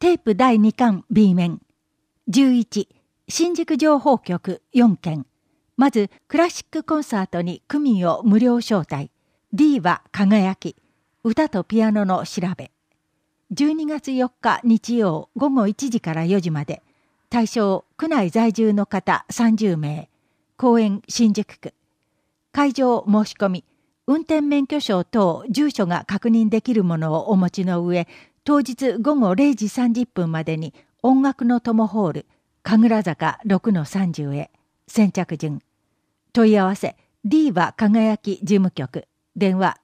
テープ第2巻 B 面。11、新宿情報局4件。まず、クラシックコンサートに区民を無料招待。D は輝き。歌とピアノの調べ。12月4日日曜午後1時から4時まで。対象、区内在住の方30名。公園新宿区。会場申し込み。運転免許証等住所が確認できるものをお持ちの上、当日午後0時30分までに音楽の友ホール、神楽坂 6-30 へ。先着順。問い合わせ D は輝き事務局。電話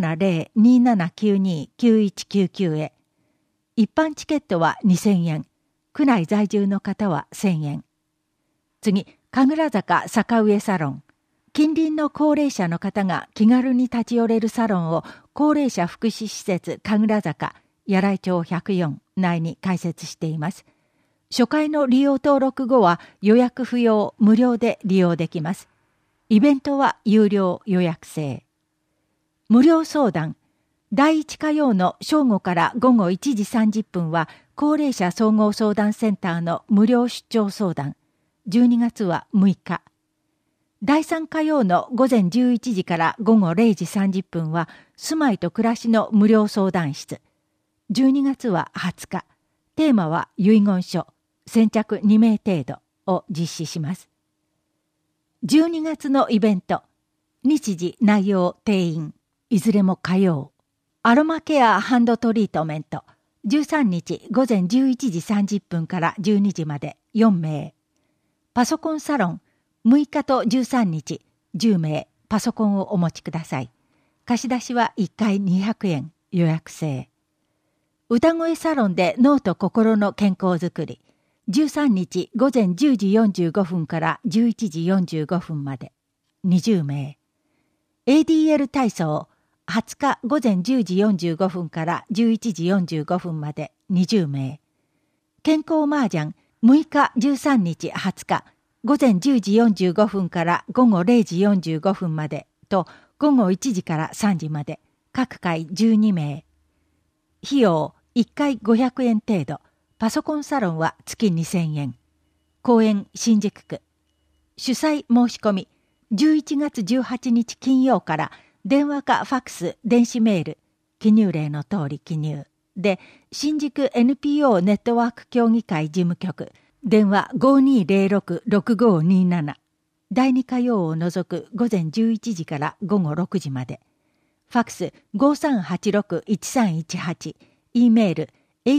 070-2792-9199 へ。一般チケットは2000円。区内在住の方は1000円。次、神楽坂坂上サロン。近隣の高齢者の方が気軽に立ち寄れるサロンを高齢者福祉施設神楽坂柳井町104内に開設しています。初回の利用登録後は予約不要無料で利用できます。イベントは有料予約制。無料相談。第1火曜の正午から午後1時30分は高齢者総合相談センターの無料出張相談。12月は6日。第3火曜の午前11時から午後0時30分は住まいと暮らしの無料相談室。12月は20日。テーマは遺言書。先着2名程度を実施します。12月のイベント。日時、内容、定員。いずれも火曜。アロマケアハンドトリートメント。13日午前11時30分から12時まで4名。パソコンサロン。6日と13日、10名、パソコンをお持ちください。貸し出しは1回200円、予約制。歌声サロンで脳と心の健康づくり。13日午前10時45分から11時45分まで、20名。ADL 体操、20日午前10時45分から11時45分まで、20名。健康麻雀、6日13日20日、午前10時45分から午後0時45分までと午後1時から3時まで各回12名。費用1回500円程度。パソコンサロンは月2000円。公園新宿区。主催申し込み11月18日金曜から電話かファックス、電子メール、記入例の通り記入で新宿 NPO ネットワーク協議会事務局。電話 5206-6527 第2火曜を除く午前11時から午後6時まで。ファックス 5386-1318 E メール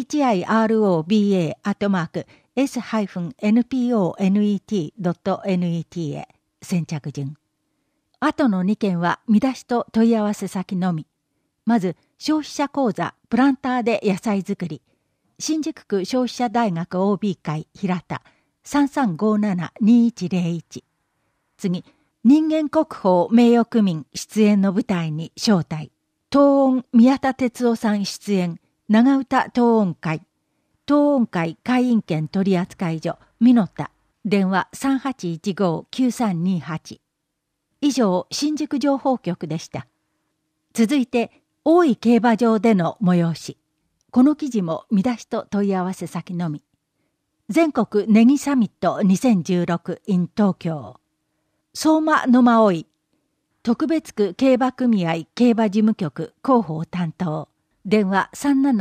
hiroba-s-nponet.net へ。先着順。あとの2件は見出しと問い合わせ先のみ。まず消費者講座プランターで野菜作り。新宿区消費者大学 OB 会平田 3357-2101。次、人間国宝名誉区民出演の舞台に招待。東音宮田哲夫さん出演長唄東音会。東音会会員権取扱所美濃田。電話 3815-9328。以上、新宿情報局でした。続いて、大井競馬場での催し。この記事も見出しと問い合わせ先のみ。全国ネギサミット2016 in 東京。相馬野馬追。特別区競馬組合競馬事務局広報担当。電話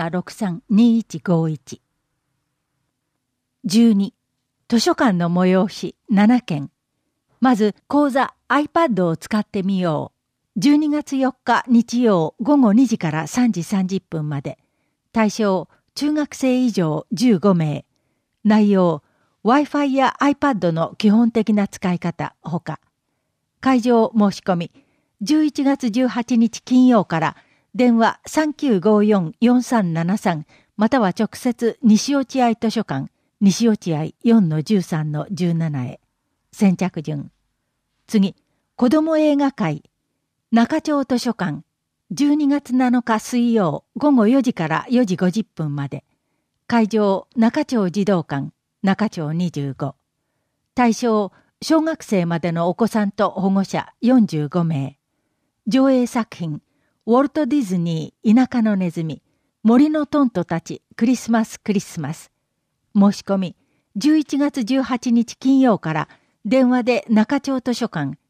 3763-2151。12、図書館の催し7件。まず講座 iPad を使ってみよう。12月4日日曜午後2時から3時30分まで。対象、中学生以上15名。内容、Wi-Fi や iPad の基本的な使い方ほか。会場申し込み、11月18日金曜から電話 3954-4373 または直接西落合図書館、西落合 4-13-17 へ。先着順。次、子ども映画会、中町図書館、12月7日水曜午後4時から4時50分まで。会場、中町児童館、中町25。対象、小学生までのお子さんと保護者45名。上映作品、ウォルト・ディズニー田舎のネズミ、 森のトントたちクリスマスクリスマス。申し込み11月18日金曜から電話で中町図書館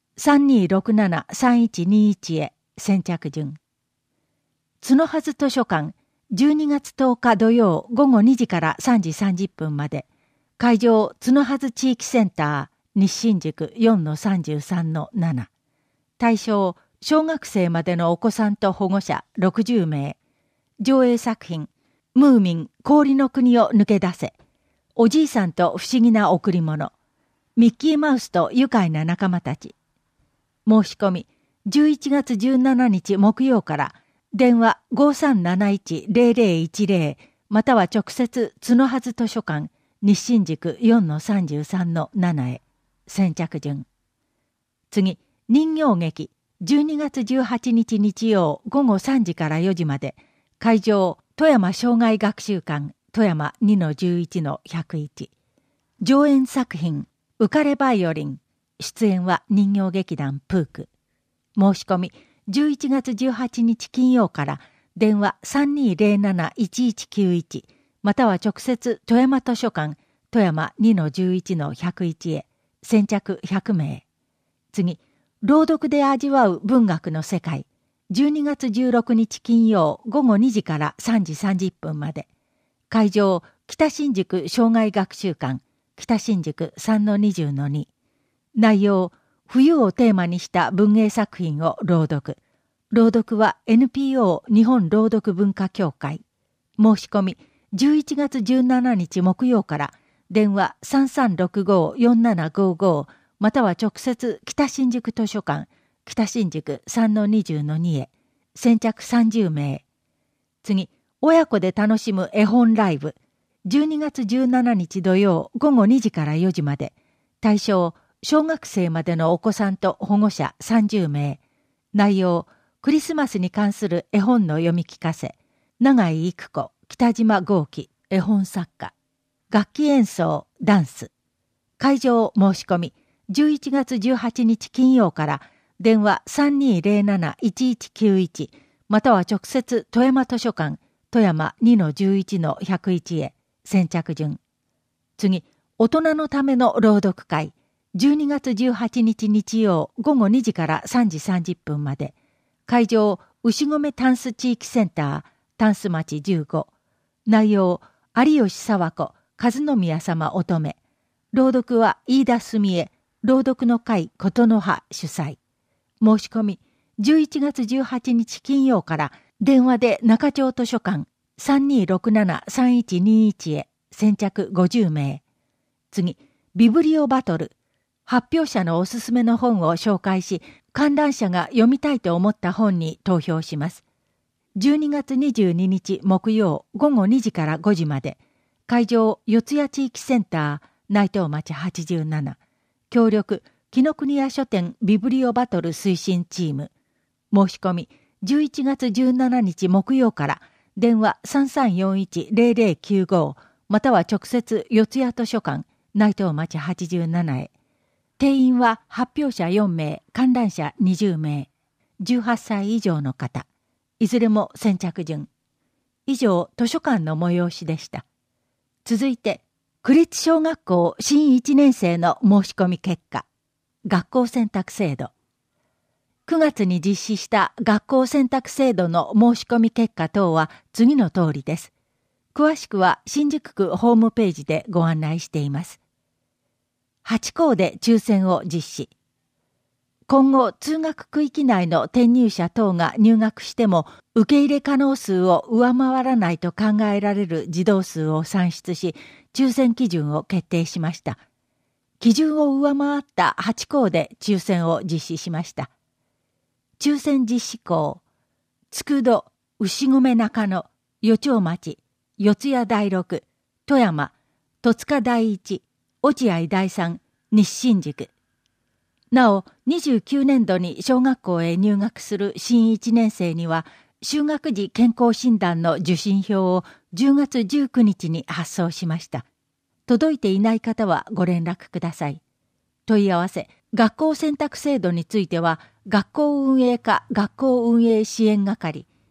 3267-3121 へ先着順。角はず図書館12月10日土曜午後2時から3時30分まで。会場角はず地域センター西新宿 4-33-7。対象小学生までのお子さんと保護者60名。上映作品ムーミン氷の国を抜け出せ。おじいさんと不思議な贈り物。ミッキーマウスと愉快な仲間たち。申し込み11月17日木曜から電話 5371-0010 または直接角はず図書館西新宿 4-33-7 へ先着順。次、人形劇12月18日日曜午後3時から4時まで。会場富山障害学習館富山 2-11-101。上演作品浮かれバイオリン。出演は人形劇団プーク。申し込み11月18日金曜から電話 3207-1191 または直接富山図書館富山 2-11-101 へ先着100名。次、朗読で味わう文学の世界12月16日金曜午後2時から3時30分まで。会場北新宿障害学習館北新宿 3-20-2。内容冬をテーマにした文芸作品を朗読。朗読は NPO 日本朗読文化協会。申し込み11月17日木曜から電話 3365-4755 または直接北新宿図書館北新宿 3-20-2 へ先着30名。次、親子で楽しむ絵本ライブ12月17日土曜午後2時から4時まで。対象小学生までのお子さんと保護者30名。内容クリスマスに関する絵本の読み聞かせ。永井育子北島豪輝絵本作家。楽器演奏ダンス。会場申し込み11月18日金曜から電話 3207-1191 または直接富山図書館富山 2-11-101 へ先着順。次、大人のための朗読会12月18日日曜午後2時から3時30分まで。会場牛込タンス地域センタータンス町15。内容有吉佐和子和宮様乙女。朗読は飯田澄江朗読の会琴の葉主催。申し込み11月18日金曜から電話で中町図書館 3267-3121 へ先着50名。次、ビブリオバトル。発表者のおすすめの本を紹介し、観覧者が読みたいと思った本に投票します。12月22日木曜午後2時から5時まで。会場四谷地域センター内藤町87。協力紀ノ国屋書店ビブリオバトル推進チーム。申し込み11月17日木曜から電話 3341-0095 または直接四谷図書館内藤町87へ。定員は発表者4名、観覧者20名。18歳以上の方。いずれも先着順。以上、図書館の催しでした。続いて、区立小学校新1年生の申し込み結果。学校選択制度。9月に実施した学校選択制度の申し込み結果等は次の通りです。詳しくは新宿区ホームページでご案内しています。8校で抽選を実施。今後、通学区域内の転入者等が入学しても、受け入れ可能数を上回らないと考えられる児童数を算出し、抽選基準を決定しました。基準を上回った8校で抽選を実施しました。抽選実施校、佃、牛込中野、余町町、四谷第六、富山、戸塚第一、落合第三、西新宿。なお、29年度に小学校へ入学する新1年生には、就学時健康診断の受診票を10月19日に発送しました。届いていない方はご連絡ください。問い合わせ、学校選択制度については、学校運営課学校運営支援係、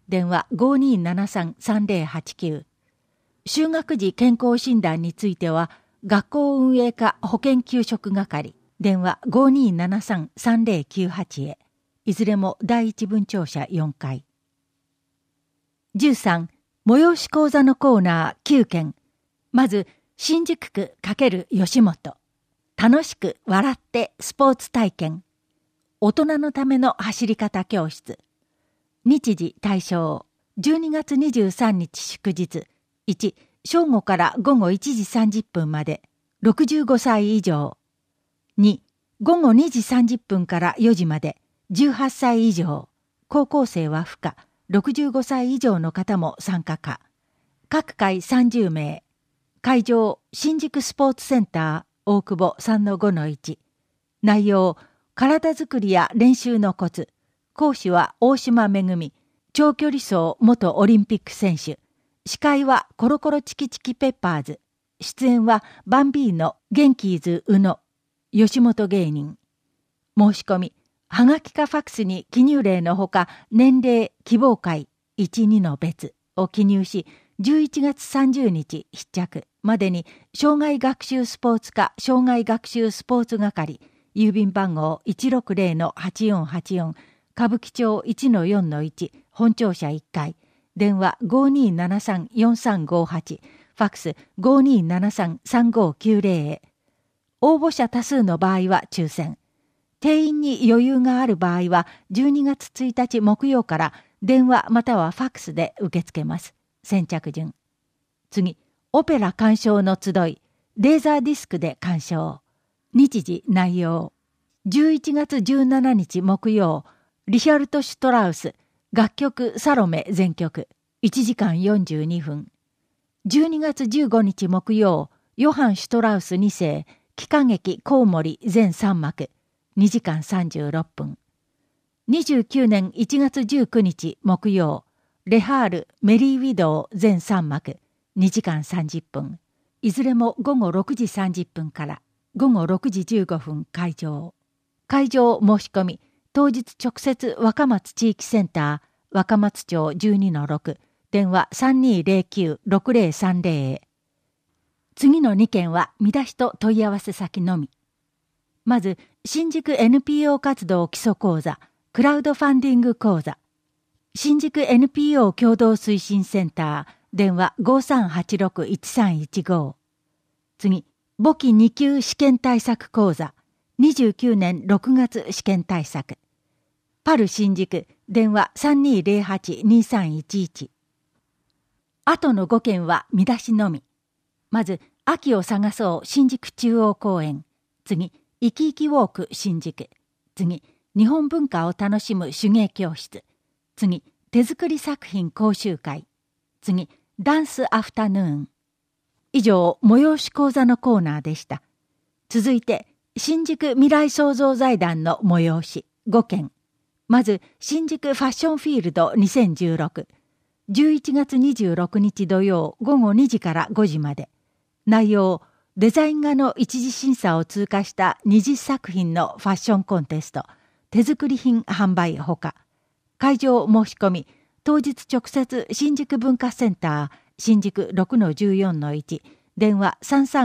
電話 5273-3089。就学時健康診断については、学校運営課保健給食係、電話 5273-3098 へ。いずれも第一文庁舎4階。13、催し講座のコーナー9件。まず、新宿区×吉本。楽しく笑ってスポーツ体験。大人のための走り方教室。日時対象。12月23日祝日。1、正午から午後1時30分まで。65歳以上。2、午後2時30分から4時まで。18歳以上。高校生は不可。65歳以上の方も参加可。各回30名。会場、新宿スポーツセンター、大久保 3-5-1。内容、体づくりや練習のコツ。講師は大島めぐみ。長距離走元オリンピック選手。司会はコロコロチキチキペッパーズ。出演はバンビーノ、ゲンキーズ宇野。吉本芸人。申し込み。はがきかファックスに記入例のほか、年齢、希望会、1、2の別を記入し、11月30日必着までに、障害学習スポーツ課障害学習スポーツ係、郵便番号 160-8484、歌舞伎町 1-4-1、本庁舎1階、電話 5273-4358、ファックス 5273-3590 へ。応募者多数の場合は抽選。定員に余裕がある場合は12月1日木曜から電話またはファックスで受け付けます。先着順。次、オペラ鑑賞の集い、レーザーディスクで鑑賞。日時内容。11月17日木曜、リヒャルト・シュトラウス、楽曲サロメ全曲、1時間42分。12月15日木曜、ヨハン・シュトラウス2世、喜歌劇コウモリ全3幕、2時間36分。29年1月19日木曜、レハール・メリー・ウィドウ全3幕、2時間30分。いずれも午後6時30分から午後6時15分会場。会場申し込み、当日直接若松地域センター、若松町 12-6、電話 3209-6030 へ。次の2件は見出しと問い合わせ先のみ。まず、新宿 NPO 活動基礎講座、クラウドファンディング講座。新宿 NPO 共同推進センター、電話 5386-1315。次、簿記2級試験対策講座、29年6月試験対策。パル新宿、電話 3208-2311。あとの5件は見出しのみ。まず、秋を探そう新宿中央公園。次、生き生きウォーク新宿。次、日本文化を楽しむ手芸教室。次、手作り作品講習会。次、ダンスアフタヌーン。以上、催し講座のコーナーでした。続いて、新宿未来創造財団の催し5件。まず、新宿ファッションフィールド2016。11月26日土曜午後2時から5時まで。内容、デザイン画の一次審査を通過した20作品のファッションコンテスト、手作り品販売ほか。会場申し込み、当日直接新宿文化センター、新宿 6-14-1、電話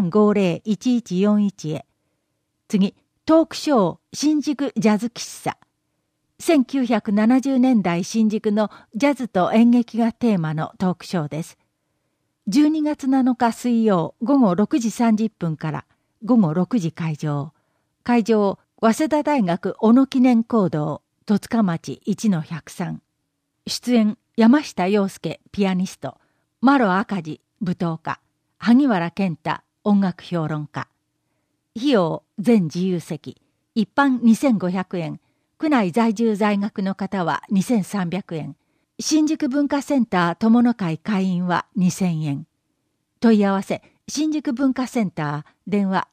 3350-1141 へ。次、トークショー新宿ジャズ喫茶。1970年代新宿のジャズと演劇がテーマのトークショーです。12月7日水曜午後6時30分から午後6時会場。会場、早稲田大学小野記念講堂、戸塚町 1-103。出演、山下洋介、ピアニスト、マロ赤字、舞踏家、萩原健太、音楽評論家。費用、全自由席、一般2500円、区内在住在学の方は2300円。新宿文化センター友の会会員は2000円。問い合わせ、新宿文化センター、電話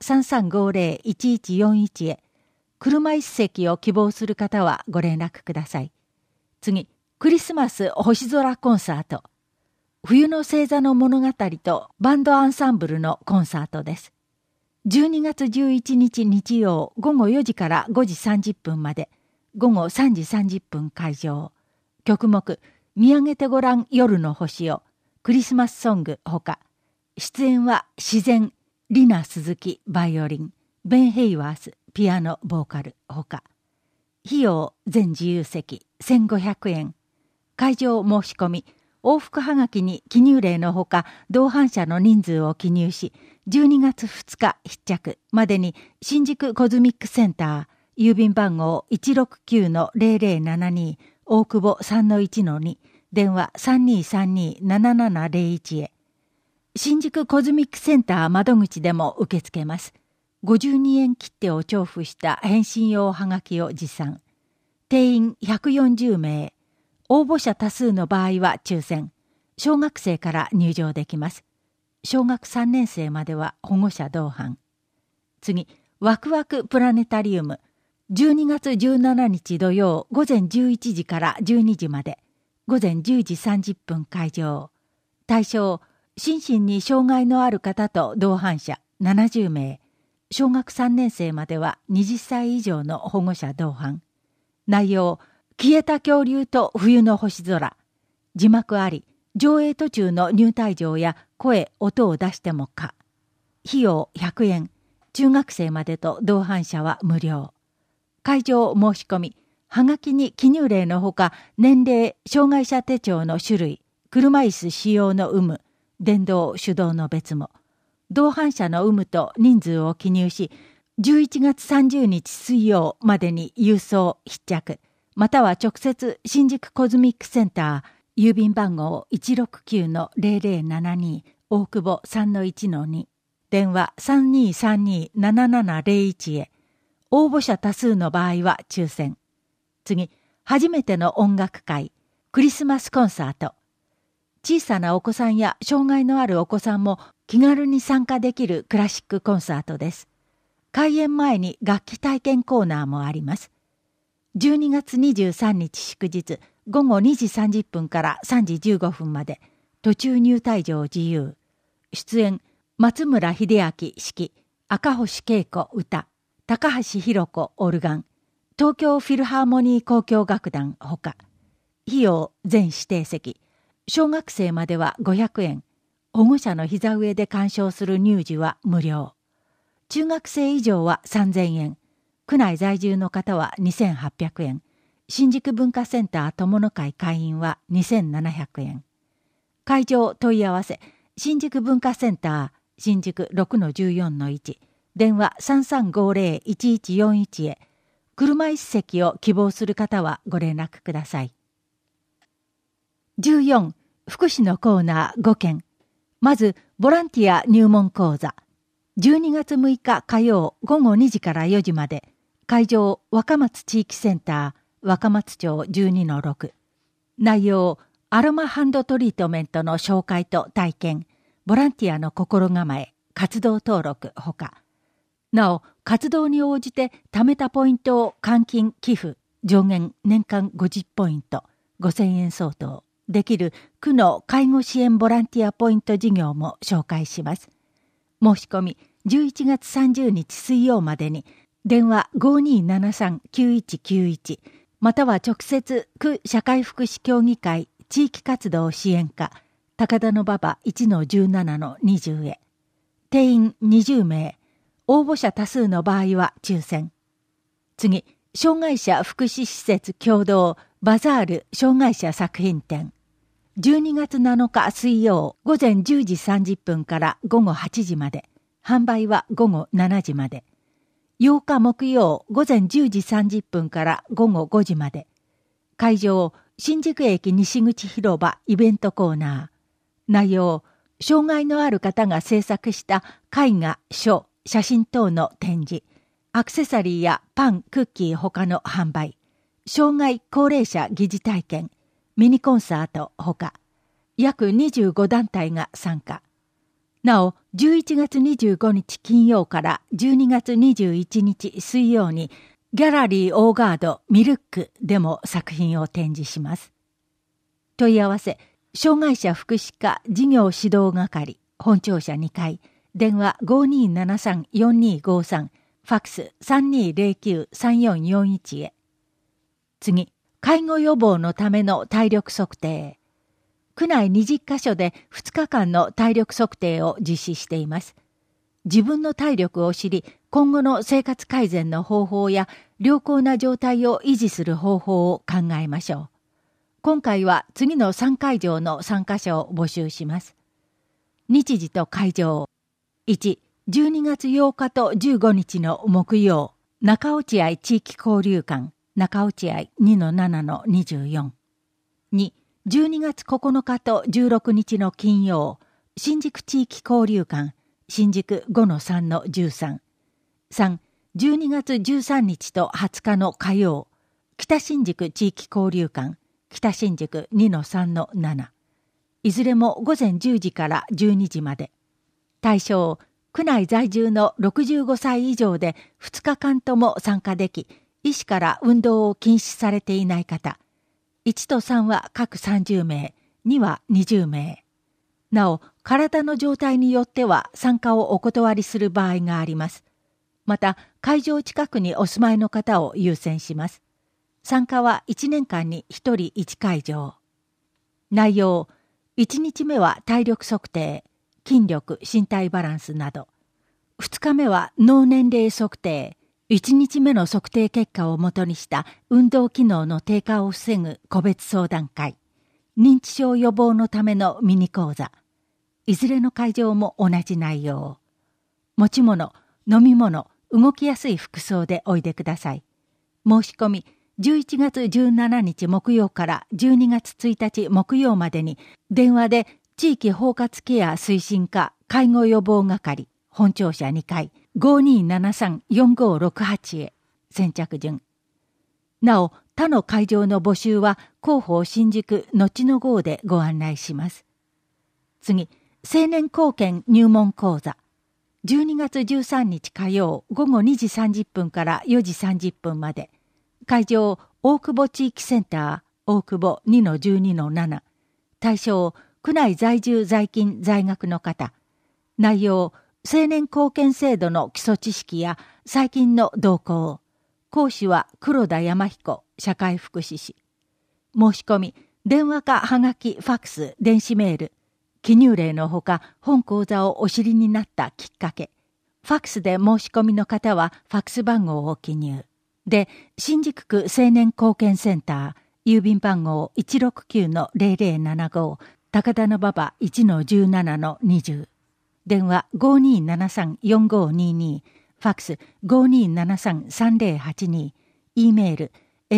3350-1141 へ。車椅子席を希望する方はご連絡ください。次、クリスマス星空コンサート。冬の星座の物語とバンドアンサンブルのコンサートです。12月11日日曜午後4時から5時30分まで、午後3時30分会場。曲目、 見上げてごらん夜の星を、クリスマスソングほか、出演は自然、リナ鈴木バイオリン、ベン・ヘイワースピアノボーカルほか、費用全自由席1500円、会場申し込み、往復はがきに記入例のほか同伴者の人数を記入し、12月2日必着までに新宿コズミックセンター、郵便番号 169-0072 大久保 3-1-2、電話 3232-7701 へ。新宿コズミックセンター窓口でも受け付けます。52円切手を徴付した返信用はがきを持参。定員140名。応募者多数の場合は抽選。小学生から入場できます。小学3年生までは保護者同伴。次、ワクワクプラネタリウム。12月17日土曜午前11時から12時まで。午前10時30分開場。対象、心身に障害のある方と同伴者70名。小学3年生までは20歳以上の保護者同伴。内容、消えた恐竜と冬の星空。字幕あり、上映途中の入退場や声、音を出しても可。費用100円。中学生までと同伴者は無料。会場申し込み。はがきに記入例のほか、年齢、障害者手帳の種類、車椅子使用の有無、電動、手動の別も。同伴者の有無と人数を記入し、11月30日水曜までに郵送必着。または直接新宿コズミックセンター、郵便番号 169-0072 大久保 3-1-2 電話 3232-7701 へ。応募者多数の場合は抽選。次、初めての音楽会、クリスマスコンサート。小さなお子さんや障害のあるお子さんも気軽に参加できるクラシックコンサートです。開演前に楽器体験コーナーもあります。12月23日祝日午後2時30分から3時15分まで、途中入退場自由。出演、松村秀明指揮、赤星恵子歌、高橋弘子オルガン、東京フィルハーモニー交響楽団ほか。費用全指定席。小学生までは500円。保護者の膝上で鑑賞する入時は無料。中学生以上は3000円。区内在住の方は2800円。新宿文化センター友の会会員は2700円。会場問い合わせ、新宿文化センター、新宿 6-14-1、電話 3350-1141 へ、車椅子席を希望する方はご連絡ください。14、福祉のコーナー5件。まず、ボランティア入門講座。12月6日火曜午後2時から4時まで。会場、若松地域センター、若松町 12-6。内容、アロマハンドトリートメントの紹介と体験、ボランティアの心構え、活動登録ほか。なお、活動に応じて貯めたポイントを換金寄付、上限年間50ポイント、5000円相当、できる区の介護支援ボランティアポイント事業も紹介します。申し込み、11月30日水曜までに、電話 5273-9191 または直接区社会福祉協議会地域活動支援課高田馬場 1-17-20 へ。定員20名。応募者多数の場合は抽選。次、障害者福祉施設共同バザール障害者作品展。12月7日水曜午前10時30分から午後8時まで。販売は午後7時まで。8日木曜午前10時30分から午後5時まで。会場、新宿駅西口広場イベントコーナー。内容、障害のある方が制作した絵画、書、写真等の展示。アクセサリーやパン、クッキー他の販売。障害高齢者疑似体験。ミニコンサートほか。約25団体が参加。なお、11月25日金曜から12月21日水曜にギャラリーオーガードミルックでも作品を展示します。問い合わせ、障害者福祉課事業指導係、本庁舎2階、電話 5273-4253、ファックス 3209-3441 へ。次、介護予防のための体力測定。 区内20カ所で2日間の体力測定を実施しています。自分の体力を知り、今後の生活改善の方法や良好な状態を維持する方法を考えましょう。今回は次の3会場の参加者を募集します。日時と会場。1、12月8日と15日の木曜、中落合地域交流館、中落合 2-7-24。2、12月9日と16日の金曜、新宿地域交流館、新宿 5-3-13。3、12月13日と20日の火曜、北新宿地域交流館、北新宿 2-3-7。いずれも午前10時から12時まで。対象、区内在住の65歳以上で2日間とも参加でき、医師から運動を禁止されていない方。1と3は各30名、2は20名。なお、体の状態によっては参加をお断りする場合があります。また、会場近くにお住まいの方を優先します。参加は1年間に1人1会場。内容、1日目は体力測定、筋力、身体バランスなど。2日目は脳年齢測定、1日目の測定結果をもとにした運動機能の低下を防ぐ個別相談会、認知症予防のためのミニ講座。いずれの会場も同じ内容。持ち物、飲み物、動きやすい服装でおいでください。申し込み、11月17日木曜から12月1日木曜までに電話で地域包括ケア推進課介護予防係本庁舎2階 5273-4568 へ先着順。なお他の会場の募集は広報新宿後の号でご案内します。次、青年貢献入門講座。12月13日火曜午後2時30分から4時30分まで。会場、大久保地域センター、大久保 2-12-7。対象、区内在住在勤在学の方。内容、青年貢献制度の基礎知識や最近の動向。講師は黒田山彦、社会福祉士。申し込み、電話かはがき、ファックス、電子メール。記入例のほか、本講座をお知りになったきっかけ。ファックスで申し込みの方は、ファックス番号を記入。で、新宿区青年貢献センター、郵便番号 169-0075、高田馬場 1-17-20。電話 5273-4522、ファックス 5273-3082、E メール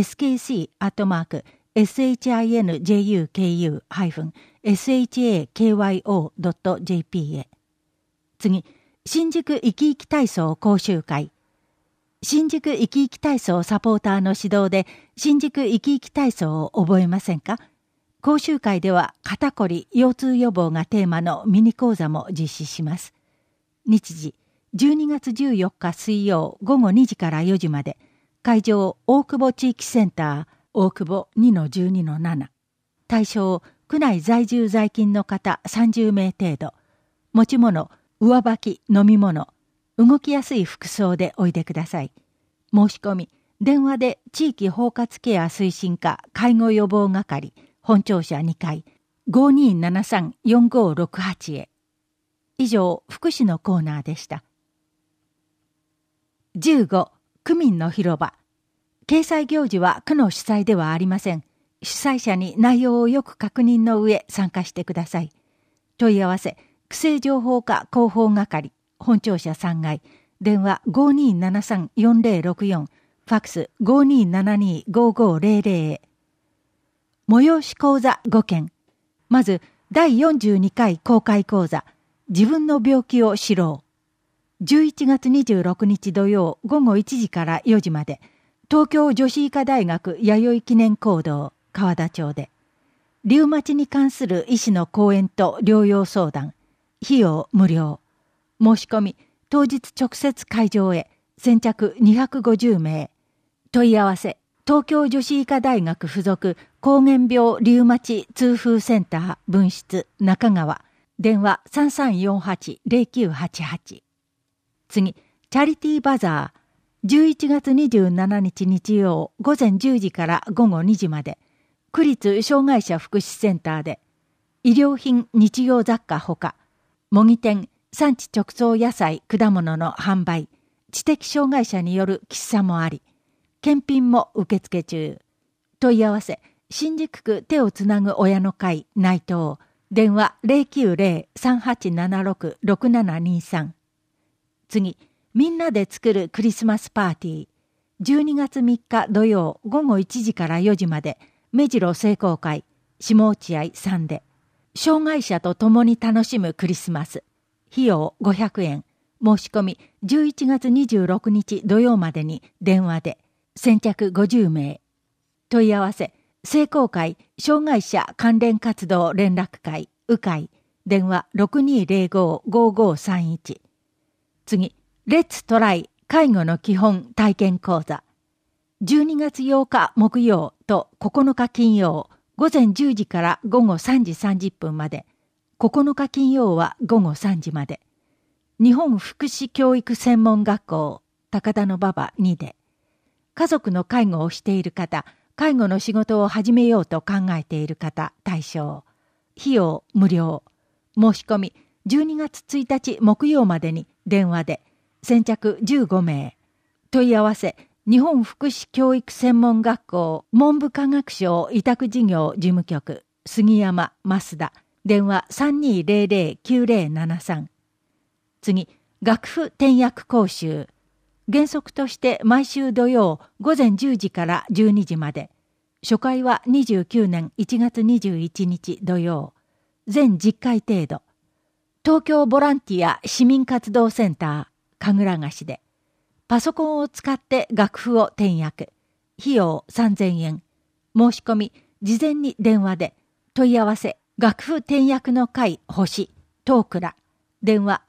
skc@shinjuku-shakyo.jp へ。次、新宿生き生き体操講習会。新宿生き生き体操サポーターの指導で新宿生き生き体操を覚えませんか？講習会では肩こり、腰痛予防がテーマのミニ講座も実施します。日時、12月14日水曜午後2時から4時まで。会場、大久保地域センター、大久保 2-12-7。対象、区内在住在勤の方30名程度。持ち物、上履き、飲み物。動きやすい服装でおいでください。申し込み、電話で地域包括ケア推進課介護予防係本庁舎2階 5273-4568 へ。以上、福祉のコーナーでした。15、区民の広場。掲載行事は区の主催ではありません。主催者に内容をよく確認の上参加してください。問い合わせ、区政情報課広報係本庁舎3階、電話 5273-4064、ファックス 5272-5500 へ。催し講座5件。まず、第42回公開講座、自分の病気を知ろう。11月26日土曜午後1時から4時まで、東京女子医科大学弥生記念講堂、川田町で。リウマチに関する医師の講演と療養相談。費用無料。申し込み、当日直接会場へ、先着250名。問い合わせ、東京女子医科大学附属膠原病リウマチ痛風センター分室中川。電話 3348-0988。次、チャリティーバザー。11月27日日曜午前10時から午後2時まで。区立障害者福祉センターで。 衣料品日用雑貨ほか、模擬店、産地直送野菜果物の販売、知的障害者による喫茶もあり、検品も受付中。問い合わせ、新宿区手をつなぐ親の会内藤、電話 090-3876-6723。次、みんなで作るクリスマスパーティー。12月3日土曜午後1時から4時まで、目白聖光会、下落合3で、障害者と共に楽しむクリスマス。費用500円。申し込み11月26日土曜までに電話で、先着50名。問い合わせ、聖光会障害者関連活動連絡会、鵜飼、電話 6205-5531。次、レッツトライ介護の基本体験講座。12月8日木曜と9日金曜、午前10時から午後3時30分まで。9日金曜は午後3時まで。日本福祉教育専門学校、高田馬場2で。家族の介護をしている方、介護の仕事を始めようと考えている方対象。費用無料。申し込み12月1日木曜までに電話で、先着15名。問い合わせ、日本福祉教育専門学校文部科学省委託事業事務局、杉山増田、電話 3200-9073。次、楽譜点訳講習。原則として毎週土曜午前10時から12時まで。初回は29年1月21日土曜。全10回程度。東京ボランティア市民活動センター、神楽菓子で。パソコンを使って楽譜を点訳。費用3000円。申し込み、事前に電話で。問い合わせ、楽譜点訳の会星、東倉。電話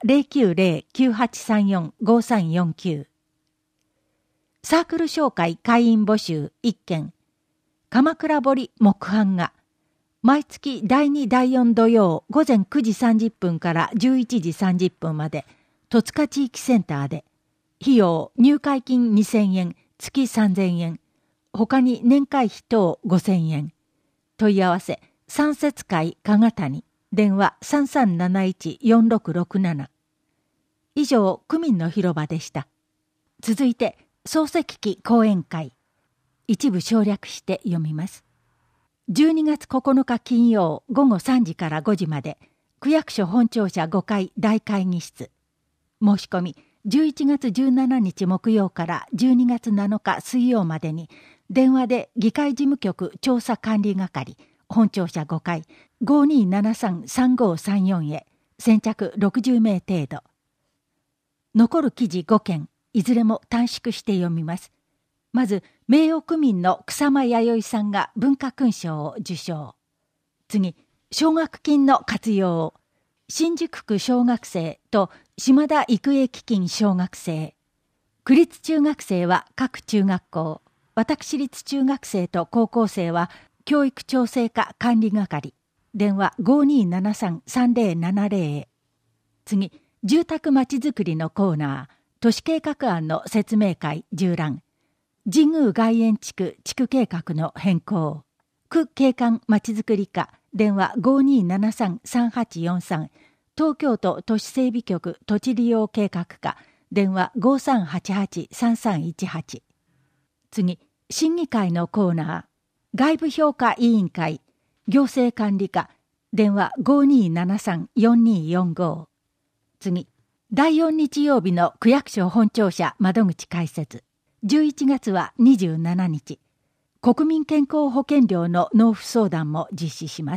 090-9834-5349。サークル紹介会員募集1件。鎌倉堀木版画。毎月第2第4土曜午前9時30分から11時30分まで、戸塚地域センターで。費用入会金2000円、月3000円。他に年会費等5000円。問い合わせ、三節会加賀谷。電話 3371-4667。以上、区民の広場でした。続いて、漱石記講演会。一部省略して読みます。12月9日金曜午後3時から5時まで、区役所本庁舎5階大会議室。申し込み、11月17日木曜から12月7日水曜までに、電話で議会事務局調査管理係、本庁舎5階 5273-3534 へ、先着60名程度。残る記事5件、いずれも短縮して読みます。まず、名誉区民の草間彌生さんが文化勲章を受章。次、奨学金の活用。新宿区小学生と島田育英基金小学生。区立中学生は各中学校。私立中学生と高校生は教育調整課管理係。電話 5273-3070 へ。次、住宅まちづくりのコーナー。都市計画案の説明会縦覧。神宮外苑地区地区計画の変更。区景観まちづくり課。電話 5273-3843。東京都都市整備局土地利用計画課。電話 5388-3318。次、審議会のコーナー。外部評価委員会。行政管理課。電話 5273-4245。次、第4日曜日の区役所本庁舎窓口開設。11月は27日。国民健康保険料の納付相談も実施します。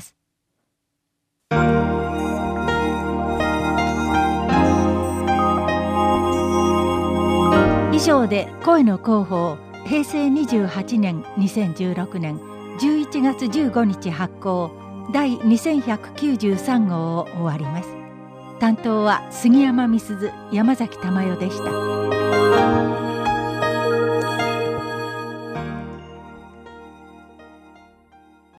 以上で声の広報平成28年2016年11月15日発行第2193号を終わります。担当は杉山美鈴、山崎珠代でした。